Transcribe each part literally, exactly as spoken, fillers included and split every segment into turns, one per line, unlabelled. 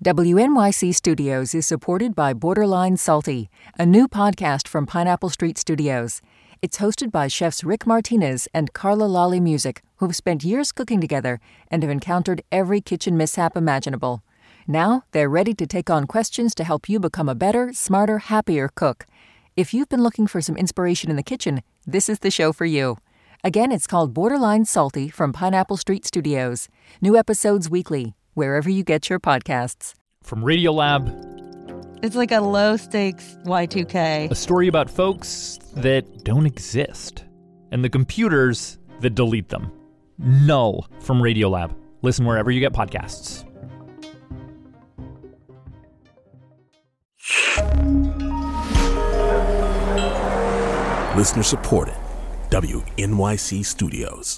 W N Y C Studios is supported by Borderline Salty, a new podcast from Pineapple Street Studios. It's hosted by chefs Rick Martinez and Carla Lawley Music, who've spent years cooking together and have encountered every kitchen mishap imaginable. Now, they're ready to take on questions to help you become a better, smarter, happier cook. If you've been looking for some inspiration in the kitchen, this is the show for you. Again, it's called Borderline Salty from Pineapple Street Studios. New episodes weekly, wherever you get your podcasts.
From Radiolab,
it's like a low-stakes Y two K.
A story about folks that don't exist and the computers that delete them. Null from Radiolab. Listen wherever you get podcasts.
Listener supported. W N Y C Studios.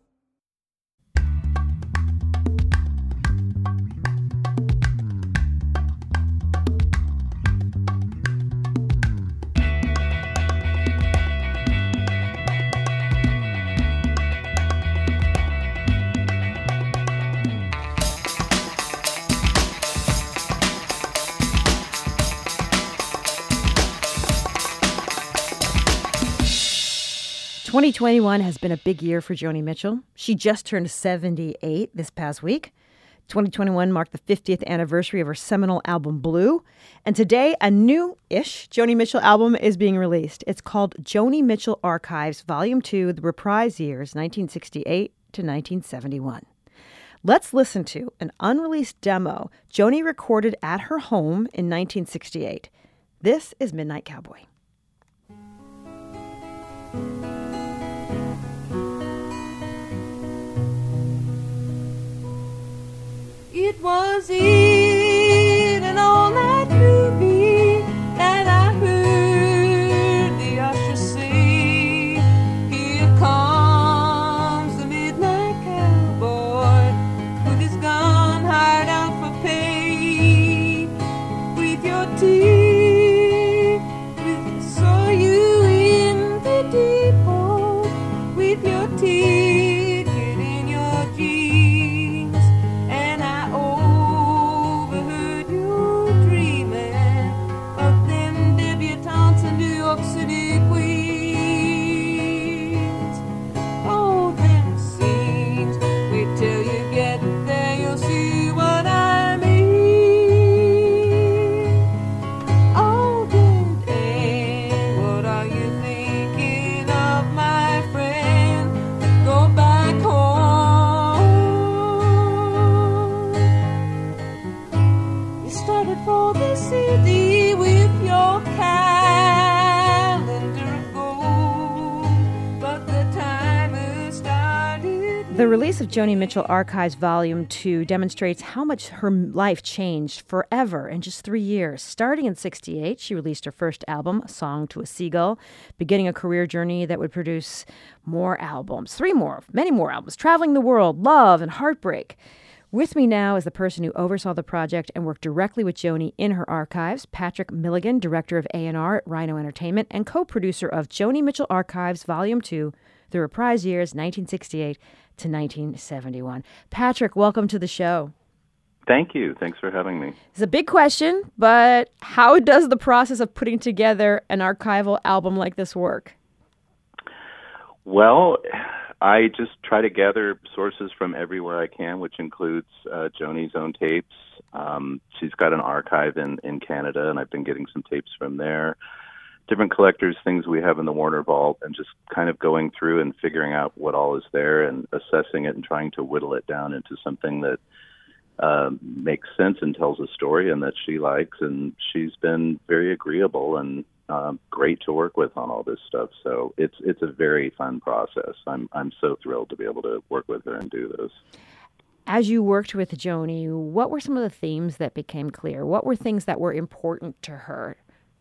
twenty twenty-one has been a big year for Joni Mitchell. She just turned seventy-eight this past week. twenty twenty-one marked the fiftieth anniversary of her seminal album, Blue. And today, a new-ish Joni Mitchell album is being released. It's called Joni Mitchell Archives, Volume two, The Reprise Years, nineteen sixty-eight to nineteen seventy-one. Let's listen to an unreleased demo Joni recorded at her home in nineteen sixty-eight. This is Midnight Cowboy.
It was in an all-night movie that I heard the usher say, "Here comes the midnight cowboy with his gun hired out for pay. With your teeth, with saw you in the depot, with your ticket in your jeans, and I overheard you dreaming of them debutantes in New York City queens. Oh, them scenes, wait till you get there, you'll see what I mean. Oh, dead end, what are you thinking of, my friend? Go back home. You started for the city with your calendar of gold, but the timer started.
The release of Joni Mitchell Archives Volume two demonstrates how much her life changed forever in just three years. Starting in sixty-eight, she released her first album, A Song to a Seagull, beginning a career journey that would produce more albums, three more, many more albums, Traveling the World, Love, and Heartbreak. With me now is the person who oversaw the project and worked directly with Joni in her archives, Patrick Milligan, director of A and R at Rhino Entertainment and co-producer of Joni Mitchell Archives Volume two, The Reprise Years, nineteen sixty-eight to nineteen seventy-one. Patrick, welcome to the show.
Thank you. Thanks for having me.
It's a big question, but how does the process of putting together an archival album like this work?
Well, I just try to gather sources from everywhere I can, which includes uh, Joni's own tapes. Um, she's got an archive in, in Canada, and I've been getting some tapes from there. Different collectors, things we have in the Warner Vault, and just kind of going through and figuring out what all is there and assessing it and trying to whittle it down into something that uh, makes sense and tells a story and that she likes. And she's been very agreeable and um, great to work with on all this stuff. So it's it's a very fun process. I'm I'm so thrilled to be able to work with her and do this.
As you worked with Joni, what were some of the themes that became clear? What were things that were important to her?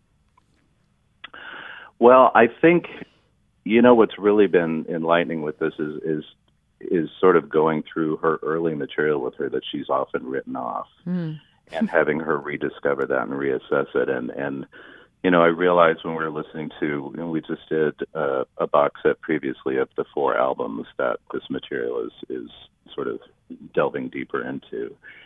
Well, I think, you know, what's really been enlightening with this is is is sort of going through her early material with her that she's often written off mm. and having her rediscover that and reassess it. And, and you know, I realized when we were listening to, you know, we just did uh, a box set previously of the four albums that this material is, is sort of delving deeper into.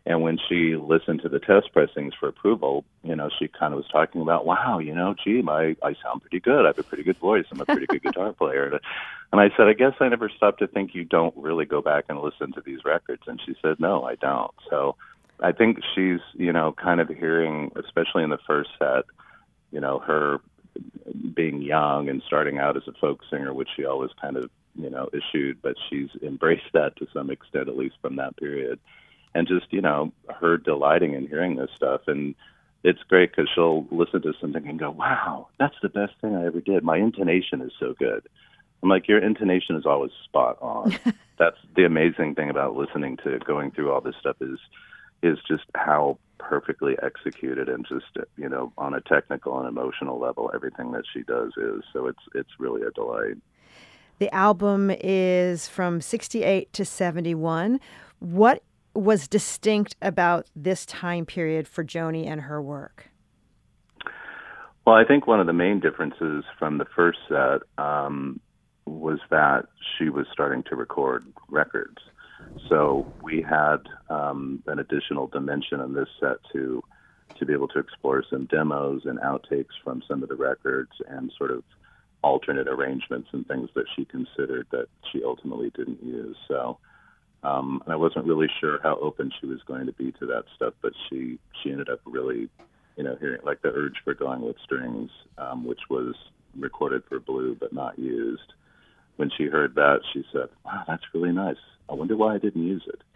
And when she listened to the test pressings for approval, you know, she kind of was talking about, wow, you know, gee, my, I sound pretty good. I have a pretty good voice. I'm a pretty good guitar player. And I said, I guess I never stopped to think you don't really go back and listen to these records. And she said, no, I don't. So I think she's, you know, kind of hearing, especially in the first set, you know, her being young and starting out as a folk singer, which she always kind of, you know, eschewed, but she's embraced that to some extent, at least from that period. And just, you know, her delighting in hearing this stuff. And it's great because she'll listen to something and go, wow, that's the best thing I ever did. My intonation is so good. I'm like, your intonation is always spot on. That's the amazing thing about listening to, going through all this stuff is, is just how perfectly executed and just, you know, on a technical and emotional level, everything that she does is. So it's, it's really a delight.
The album is from sixty-eight to seventy-one. What was distinct about this time period for Joni and her work?
Well, I think one of the main differences from the first set um, was that she was starting to record records. So we had um, an additional dimension in this set to to be able to explore some demos and outtakes from some of the records and sort of alternate arrangements and things that she considered that she ultimately didn't use. So Um, and I wasn't really sure how open she was going to be to that stuff, but she, she ended up really, you know, hearing like the Urge for Going with Strings, um, which was recorded for Blue but not used. When she heard that, she said, wow, that's really nice. I wonder why I didn't use it.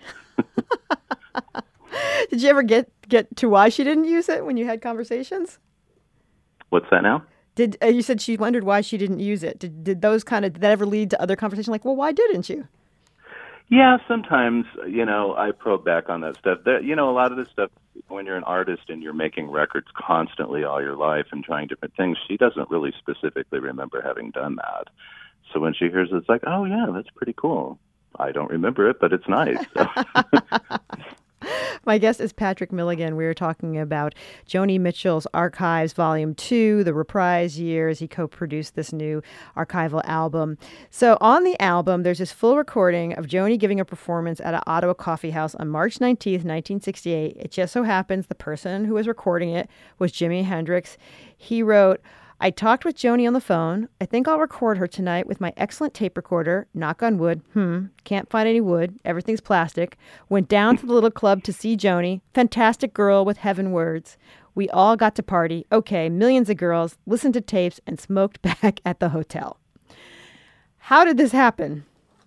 Did you ever get, get to why she didn't use it when you had conversations?
What's that now?
Did uh, you said she wondered why she didn't use it. Did, did those kind of, did that ever lead to other conversations like, well, why didn't you?
Yeah, sometimes, you know, I probe back on that stuff. That, you know, a lot of this stuff, when you're an artist and you're making records constantly all your life and trying different things, she doesn't really specifically remember having done that. So when she hears it, it's like, oh, yeah, that's pretty cool. I don't remember it, but it's nice. So.
My guest is Patrick Milligan. We were talking about Joni Mitchell's Archives Volume two, the reprise years. He co-produced this new archival album. So on the album, there's this full recording of Joni giving a performance at an Ottawa coffee house on March nineteenth, nineteen sixty-eight. It just so happens the person who was recording it was Jimi Hendrix. He wrote, I talked with Joni on the phone. I think I'll record her tonight with my excellent tape recorder. Knock on wood. Hmm. Can't find any wood. Everything's plastic. Went down to the little club to see Joni. Fantastic girl with heaven words. We all got to party. Okay, millions of girls, listened to tapes, and smoked back at the hotel. How did this happen?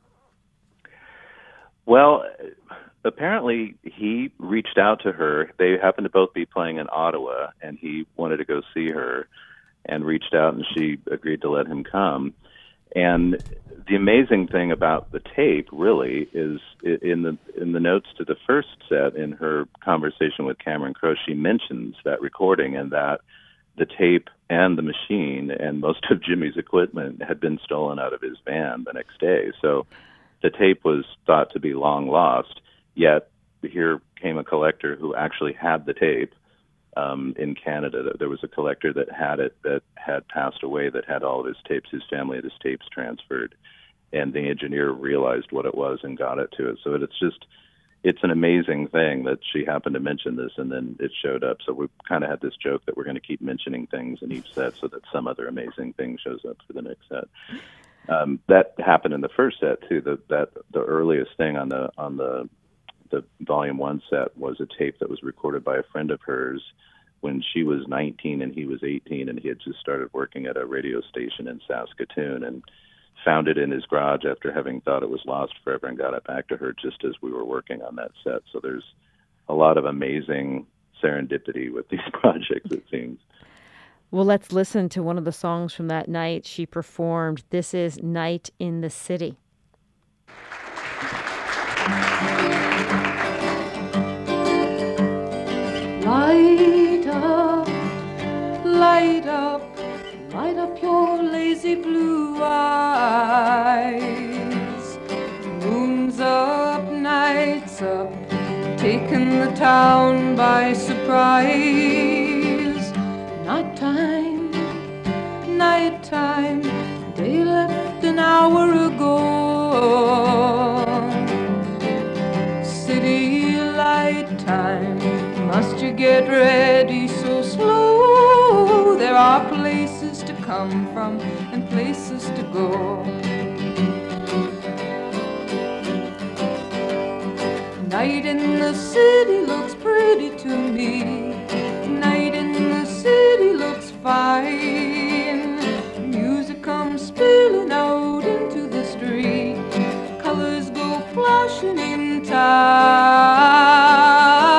Well, apparently he reached out to her. They happened to both be playing in Ottawa, and he wanted to go see her. And reached out, and she agreed to let him come. And the amazing thing about the tape, really, is in the in the notes to the first set, in her conversation with Cameron Crowe, she mentions that recording and that the tape and the machine and most of Jimmy's equipment had been stolen out of his van the next day. So the tape was thought to be long lost, yet here came a collector who actually had the tape. Um, in Canada, there was a collector that had it that had passed away that had all of his tapes. His family had his tapes transferred, and the engineer realized what it was and got it to it. So it's just, it's an amazing thing that she happened to mention this, and then it showed up. So we kind of had this joke that we're going to keep mentioning things in each set so that some other amazing thing shows up for the next set. Um, that happened in the first set too. The, that the earliest thing on the on the the volume one set was a tape that was recorded by a friend of hers when she was nineteen and he was eighteen, and he had just started working at a radio station in Saskatoon and found it in his garage after having thought it was lost forever and got it back to her just as we were working on that set. So there's a lot of amazing serendipity with these projects, it seems.
Well, let's listen to one of the songs from that night she performed. This is Night in the City.
Light up, light up, light up your lazy blue eyes. Moon's up, night's up, taking the town by surprise. Night time, night time, they left an hour ago. City light time. you get ready so slow? There are places to come from and places to go. Night in the city looks pretty to me. Night in the city looks fine. Music comes spilling out into the street. Colors go flashing in time.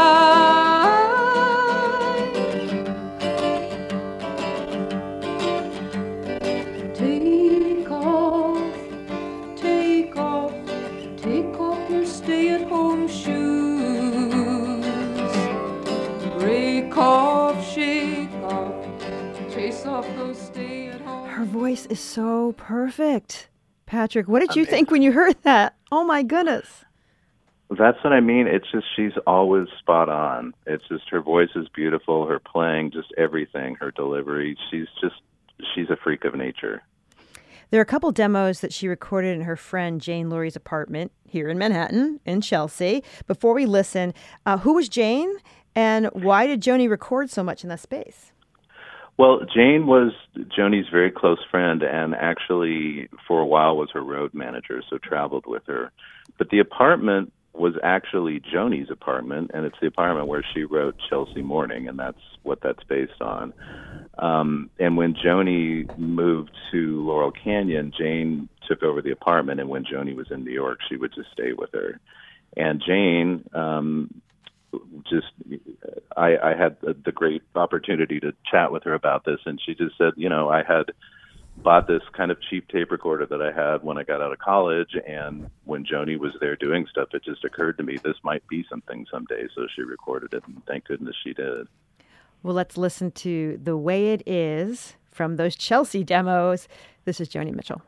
Take off, take off, take off your stay-at-home shoes. Break off, shake off, chase off those stay-at-home.
Her voice is so perfect. Patrick, what did you think when you heard that? Oh my goodness.
That's what I mean. It's just she's always spot on. It's just her voice is beautiful, her playing, just everything, her delivery. She's just, she's a freak of nature.
There are a couple demos that she recorded in her friend Jane Lurie's apartment here in Manhattan, in Chelsea. Before we listen, uh, who was Jane and why did Joni record so much in that space?
Well, Jane was Joni's very close friend and actually for a while was her road manager, so traveled with her. But the apartment was actually Joni's apartment, and it's the apartment where she wrote Chelsea Morning, and that's what that's based on. Um, and when Joni moved to Laurel Canyon, Jane took over the apartment, and when Joni was in New York, she would just stay with her. And Jane, um, just, I, I had the, the great opportunity to chat with her about this, and she just said, you know, I had bought this kind of cheap tape recorder that I had when I got out of college, and when Joni was there doing stuff, it just occurred to me this might be something someday, so she recorded it, and thank goodness she did.
Well, let's listen to The Way It Is from those Chelsea demos. This is Joni Mitchell.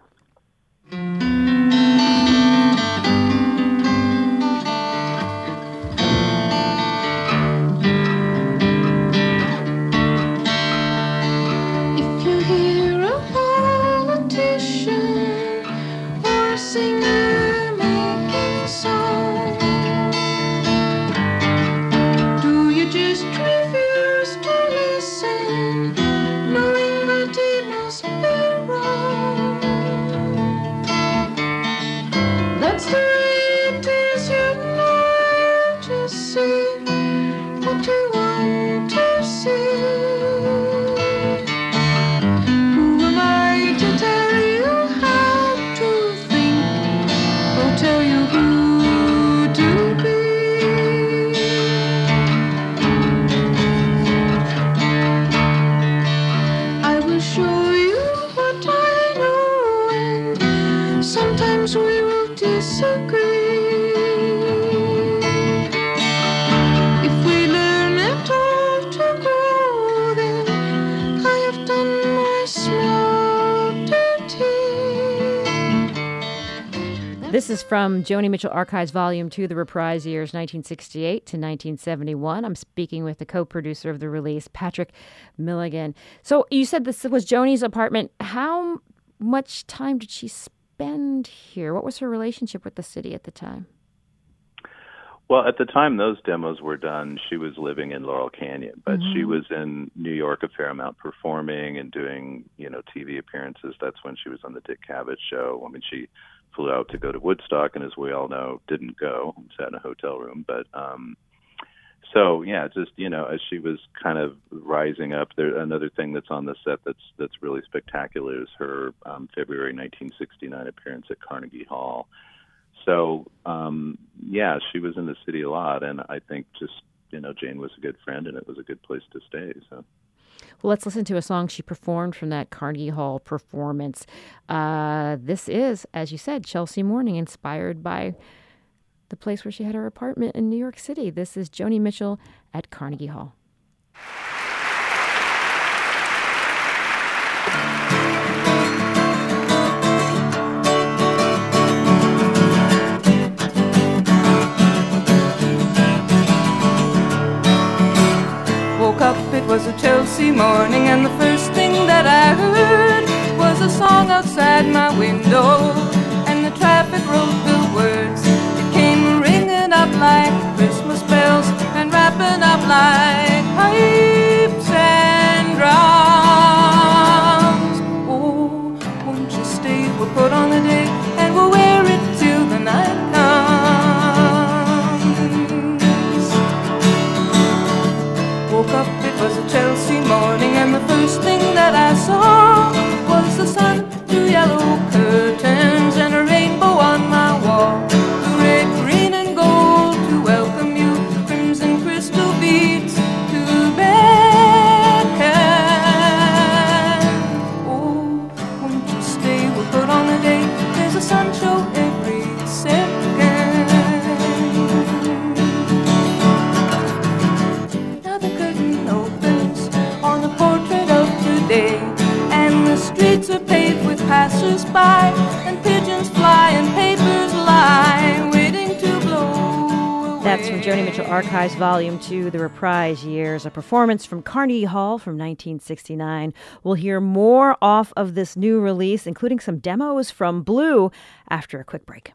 This is from Joni Mitchell Archives Volume two, The Reprise Years, nineteen sixty-eight to nineteen seventy-one. I'm speaking with the co-producer of the release, Patrick Milligan. So you said this was Joni's apartment. How much time did she spend here? What was her relationship with the city at the time?
Well, at the time those demos were done, she was living in Laurel Canyon, but mm-hmm. she was in New York a fair amount performing and doing, you know, T V appearances. That's when she was on the Dick Cavett show. I mean, she flew out to go to Woodstock, and as we all know, didn't go, sat in a hotel room. But um, so, yeah, just, you know, as she was kind of rising up, there another thing that's on the set that's that's really spectacular is her um, February nineteen sixty-nine appearance at Carnegie Hall. So, um, yeah, she was in the city a lot, and I think just, you know, Jane was a good friend, and it was a good place to stay, so.
Well, let's listen to a song she performed from that Carnegie Hall performance. Uh, this is, as you said, Chelsea Morning, inspired by the place where she had her apartment in New York City. This is Joni Mitchell at Carnegie Hall.
Woke up, it was a Chelsea morning, and the first thing that I heard was a song outside my window, and the traffic wrote the words. It came ringing up like Christmas bells and wrapped open up like pipes and drums. Oh, won't you stay? We'll put on the day and we'll wear it till the night comes. Woke up, it was a Chelsea morning, and the first thing that I saw was the sun through yellow curtains and a rainbow on my wall. The red, green, and gold to welcome you, crimson crystal beads to beckon. Oh, won't you stay? We'll put on the day. There's a sun show every second. Now the curtain opens on the portrait of today, and the streets are paved with passers-by, and pigeons fly and papers lie, waiting to blow away.
That's from Joni Mitchell Archives Volume two, The Reprise Years, a performance from Carnegie Hall from nineteen sixty-nine. We'll hear more off of this new release, including some demos from Blue, after a quick break.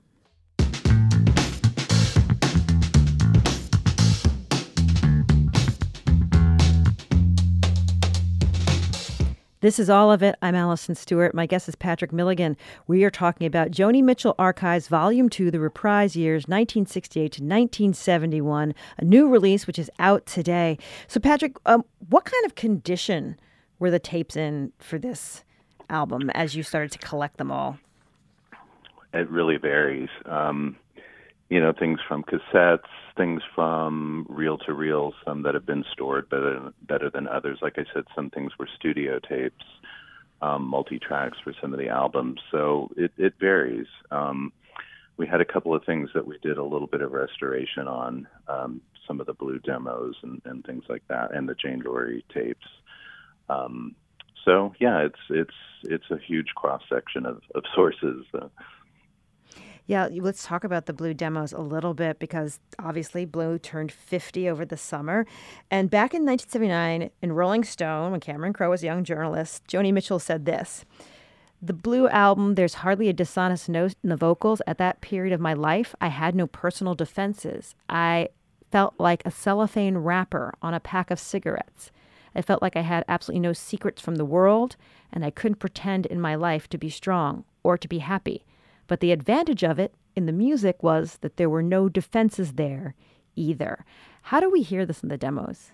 This is All of It. I'm Allison Stewart. My guest is Patrick Milligan. We are talking about Joni Mitchell Archives Volume two, The Reprise Years, nineteen sixty-eight to nineteen seventy-one, a new release which is out today. So, Patrick, um, what kind of condition were the tapes in for this album as you started to collect them all?
It really varies. Um, you know, things from cassettes, things from reel-to-reel, some that have been stored better, better than others. Like I said, some things were studio tapes, um, multi-tracks for some of the albums. So it, it varies. Um, we had a couple of things that we did a little bit of restoration on, um, some of the Blue demos and, and things like that, and the Jane Dory tapes. Um, so, yeah, it's it's it's a huge cross-section of, of sources. Uh,
Yeah, let's talk about the Blue demos a little bit, because obviously Blue turned fifty over the summer. And back in nineteen seventy-nine, in Rolling Stone, when Cameron Crowe was a young journalist, Joni Mitchell said this: "The Blue album, there's hardly a dishonest note in the vocals. At that period of my life, I had no personal defenses. I felt like a cellophane wrapper on a pack of cigarettes. I felt like I had absolutely no secrets from the world, and I couldn't pretend in my life to be strong or to be happy. But the advantage of it in the music was that there were no defenses there either." How do we hear this in the demos?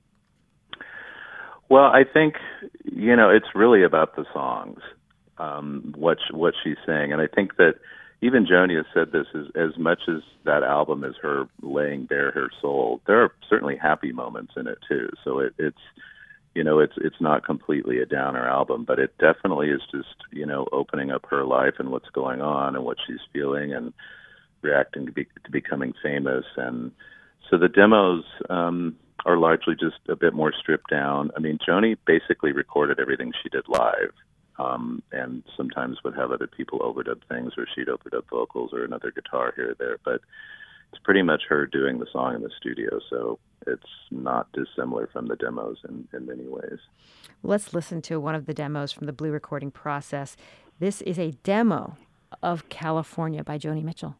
Well, I think, you know, it's really about the songs, um, what what she's saying. And I think that even Joni has said this, as, as much as that album is her laying bare her soul, there are certainly happy moments in it too. So it, it's, you know, it's it's not completely a downer album, but it definitely is just, you know, opening up her life and what's going on and what she's feeling and reacting to, be, to becoming famous. And so the demos um, are largely just a bit more stripped down. I mean, Joni basically recorded everything she did live, um, and sometimes would have other people overdub things, or she'd overdub vocals or another guitar here or there. But it's pretty much her doing the song in the studio, so it's not dissimilar from the demos in, in many ways.
Let's listen to one of the demos from the Blue recording process. This is a demo of California by Joni Mitchell.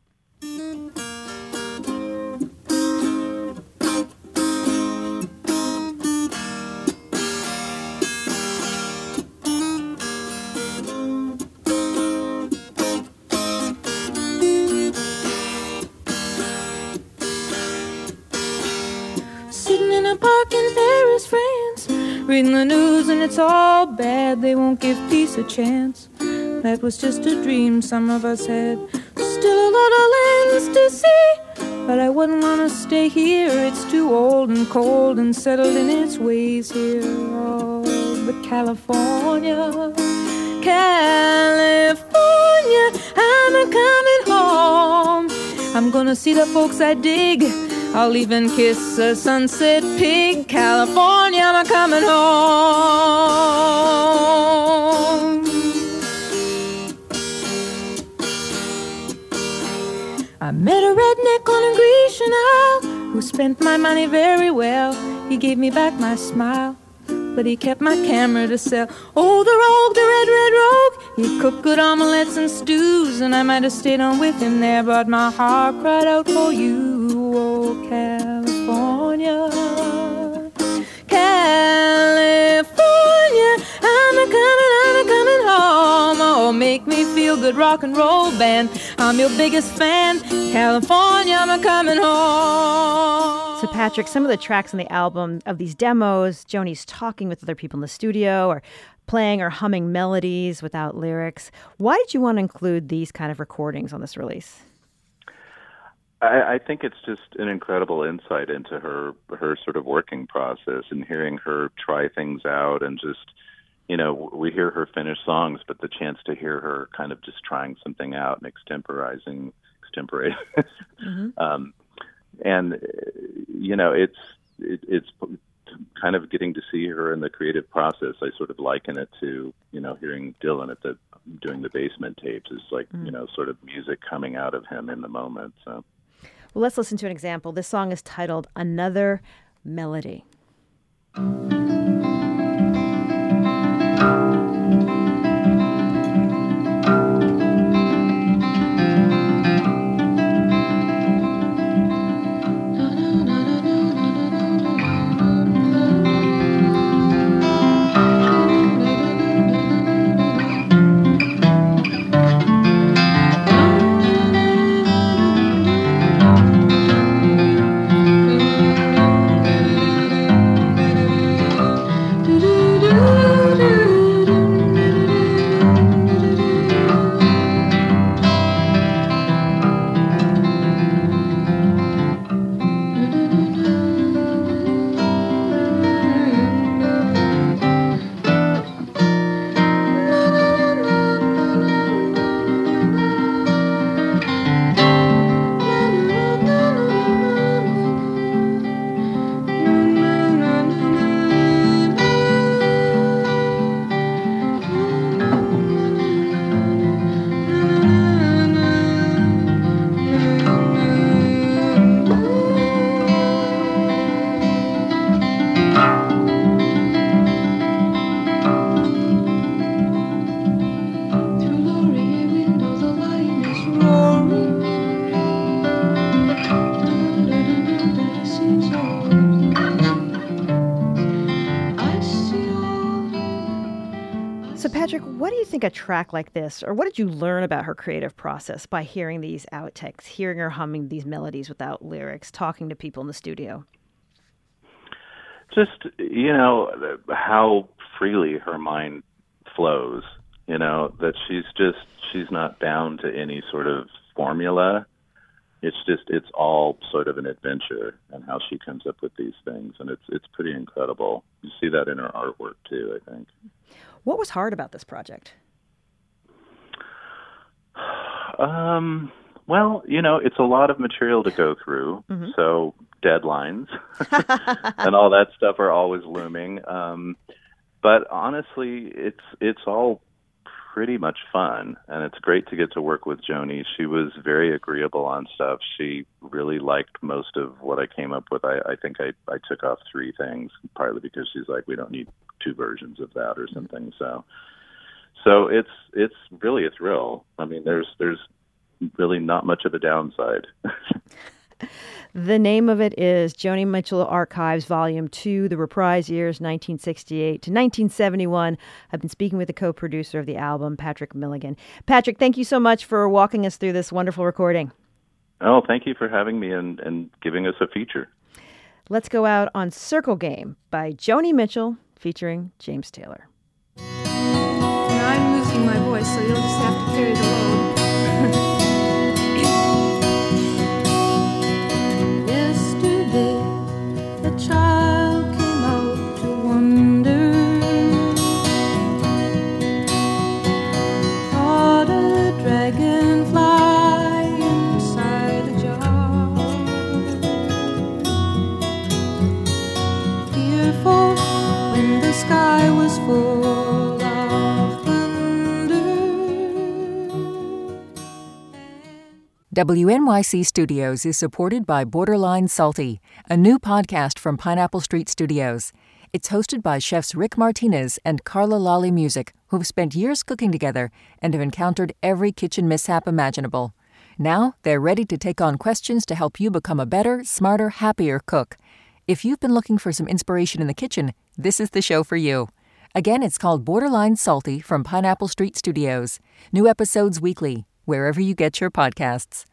Park in Paris, France, reading the news and it's all bad. They won't give peace a chance. That was just a dream some of us had. Still a lot of lands to see, but I wouldn't want to stay here. It's too old and cold and settled in its ways here. Oh, but California, California, I'm a coming home. I'm gonna see the folks I dig. I'll even kiss a sunset pig. California, I'm a coming home. I met a redneck on a Grecian Isle who spent my money very well. He gave me back my smile, but he kept my camera to sell. Oh, the rogue, the red, red rogue. He cooked good omelettes and stews, and I might have stayed on with him there, but my heart cried out for you. Oh, California, California, I'm a coming, I'm a coming home. Oh, make me feel good rock and roll band. I'm your biggest fan. California, I'm a coming home.
So, Patrick, some of the tracks on the album of these demos, Joni's talking with other people in the studio or playing or humming melodies without lyrics. Why did you want to include these kind of recordings on this release?
I, I think it's just an incredible insight into her her sort of working process and hearing her try things out and just, you know, we hear her finish songs, but the chance to hear her kind of just trying something out and extemporizing, extemporating. mm-hmm. um, and, you know, it's it, it's kind of getting to see her in the creative process. I sort of liken it to, you know, hearing Dylan at the doing the Basement tapes. It's like, mm. you know, sort of music coming out of him in the moment. So.
Well, let's listen to an example. This song is titled Another Melody. A track like this, or what did you learn about her creative process by hearing these outtakes, hearing her humming these melodies without lyrics, talking to people in the studio?
Just, you know, how freely her mind flows, you know, that she's just, she's not bound to any sort of formula. It's just, it's all sort of an adventure and how she comes up with these things. And it's, it's pretty incredible. You see that in her artwork too, I think.
What was hard about this project?
Um, well, you know, it's a lot of material to go through, mm-hmm. so deadlines and all that stuff are always looming. Um, but honestly, it's it's all pretty much fun, and it's great to get to work with Joni. She was very agreeable on stuff. She really liked most of what I came up with. I, I think I, I took off three things, partly because she's like, we don't need two versions of that or something, so... So it's it's really a thrill. I mean, there's there's really not much of a downside.
The name of it is Joni Mitchell Archives Volume two, The Reprise Years nineteen sixty-eight to nineteen seventy-one. I've been speaking with the co-producer of the album, Patrick Milligan. Patrick, thank you so much for walking us through this wonderful recording.
Oh, thank you for having me and, and giving us a feature.
Let's go out on Circle Game by Joni Mitchell featuring James Taylor.
I'm losing my voice, so you'll just have to carry the load. Yesterday, a child came out to wonder, caught a dragonfly inside a jar. Fearful when the sky was full.
W N Y C Studios is supported by Borderline Salty, a new podcast from Pineapple Street Studios. It's hosted by chefs Rick Martinez and Carla Lawley Music, who've spent years cooking together and have encountered every kitchen mishap imaginable. Now they're ready to take on questions to help you become a better, smarter, happier cook. If you've been looking for some inspiration in the kitchen, this is the show for you. Again, it's called Borderline Salty from Pineapple Street Studios. New episodes weekly, wherever you get your podcasts.